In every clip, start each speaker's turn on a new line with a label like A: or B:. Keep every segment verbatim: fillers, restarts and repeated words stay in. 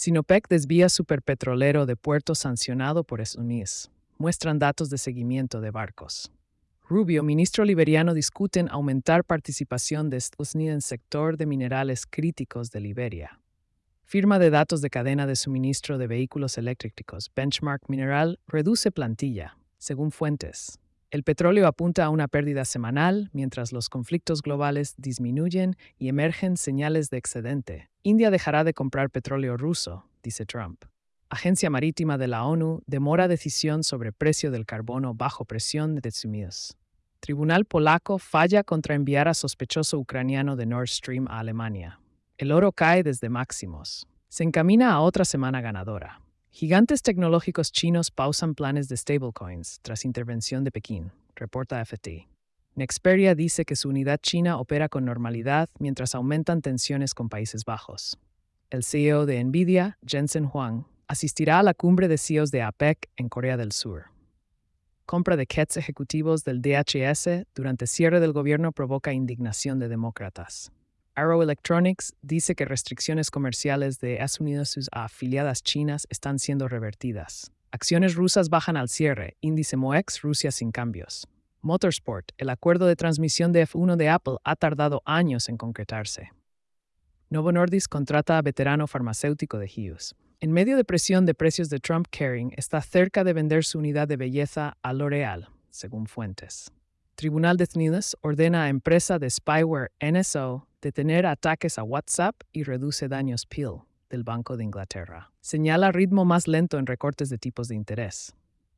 A: Sinopec desvía superpetrolero de puerto sancionado por Estados Unidos. Muestran datos de seguimiento de barcos. Rubio, ministro liberiano, discuten aumentar participación de Estados Unidos en sector de minerales críticos de Liberia. Firma de datos de cadena de suministro de vehículos eléctricos. Benchmark Mineral reduce plantilla, según fuentes. El petróleo apunta a una pérdida semanal, mientras los conflictos globales disminuyen y emergen señales de excedente. India dejará de comprar petróleo ruso, dice Trump. Agencia Marítima de la ONU demora decisión sobre precio del carbono bajo presión de Estados Unidos. Tribunal polaco falla contra enviar a sospechoso ucraniano de Nord Stream a Alemania. El oro cae desde máximos. Se encamina a otra semana ganadora. Gigantes tecnológicos chinos pausan planes de stablecoins tras intervención de Pekín, reporta F T. Nexperia dice que su unidad china opera con normalidad mientras aumentan tensiones con Países Bajos. El C E O de Nvidia, Jensen Huang, asistirá a la cumbre de C E Os de APEC en Corea del Sur. Compra de kits ejecutivos del D H S durante cierre del gobierno provoca indignación de demócratas. Arrow Electronics dice que restricciones comerciales de Estados Unidos a afiliadas chinas están siendo revertidas. Acciones rusas bajan al cierre, índice MOEX Rusia sin cambios. Motorsport, el acuerdo de transmisión de F uno de Apple ha tardado años en concretarse. Novo Nordisk contrata a veterano farmacéutico de Hughes. En medio de presión de precios de Trump, Kering está cerca de vender su unidad de belleza a L'Oréal, según fuentes. Tribunal de Estados Unidos ordena a empresa de spyware N S O detener ataques a WhatsApp y reduce daños P I L del Banco de Inglaterra. Señala ritmo más lento en recortes de tipos de interés.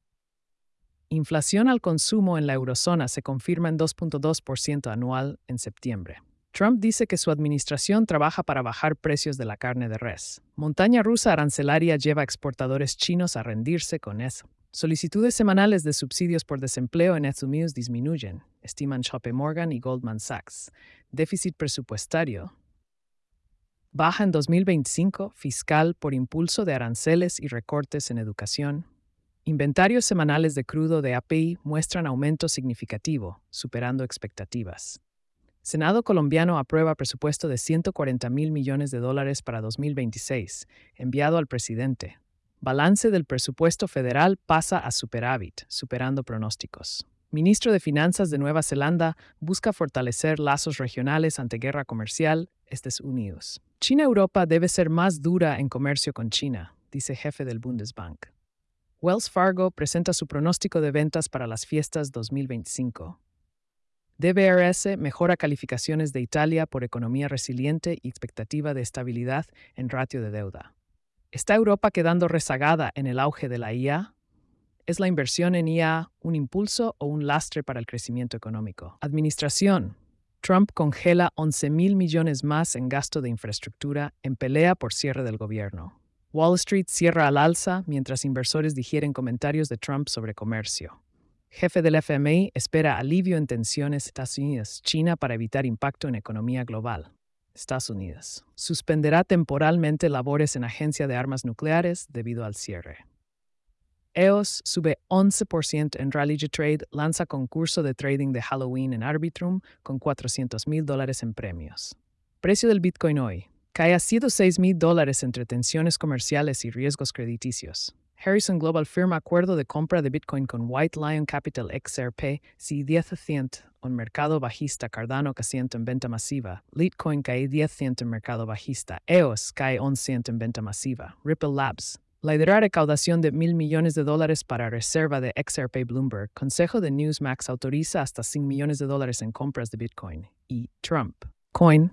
A: Inflación al consumo en la eurozona se confirma en dos punto dos por ciento anual en septiembre. Trump dice que su administración trabaja para bajar precios de la carne de res. Montaña rusa arancelaria lleva a exportadores chinos a rendirse con eso. Solicitudes semanales de subsidios por desempleo en Estados Unidos disminuyen, estiman J P Morgan y Goldman Sachs. Déficit presupuestario baja en dos mil veinticinco, fiscal por impulso de aranceles y recortes en educación. Inventarios semanales de crudo de A P I muestran aumento significativo, superando expectativas. Senado colombiano aprueba presupuesto de ciento cuarenta mil millones de dólares para dos mil veintiséis, enviado al presidente. Balance del presupuesto federal pasa a superávit, superando pronósticos. Ministro de Finanzas de Nueva Zelanda busca fortalecer lazos regionales ante guerra comercial, Estados Unidos. China-Europa debe ser más dura en comercio con China, dice jefe del Bundesbank. Wells Fargo presenta su pronóstico de ventas para las fiestas dos mil veinticinco. D B R S mejora calificaciones de Italia por economía resiliente y expectativa de estabilidad en ratio de deuda. ¿Está Europa quedando rezagada en el auge de la I A? ¿Es la inversión en I A un impulso o un lastre para el crecimiento económico? Administración. Trump congela once mil millones más en gasto de infraestructura en pelea por cierre del gobierno. Wall Street cierra al alza mientras inversores digieren comentarios de Trump sobre comercio. Jefe del F M I espera alivio en tensiones Estados Unidos-China para evitar impacto en economía global. Estados Unidos suspenderá temporalmente labores en agencia de armas nucleares debido al cierre. E O S sube once por ciento en Rallyj Trade, lanza concurso de trading de Halloween en Arbitrum con cuatrocientos mil dólares en premios. Precio del Bitcoin hoy cae a ciento seis mil dólares entre tensiones comerciales y riesgos crediticios. Harrison Global firma acuerdo de compra de Bitcoin con White Lion Capital X R P, C diez por ciento en mercado bajista. Cardano casiento en venta masiva. Litecoin cae diez por ciento en mercado bajista. E O S cae once por ciento en venta masiva. Ripple Labs lidera recaudación de mil millones de dólares para reserva de X R P. Bloomberg. Consejo de Newsmax autoriza hasta cien millones de dólares en compras de Bitcoin. Y Trump. Coin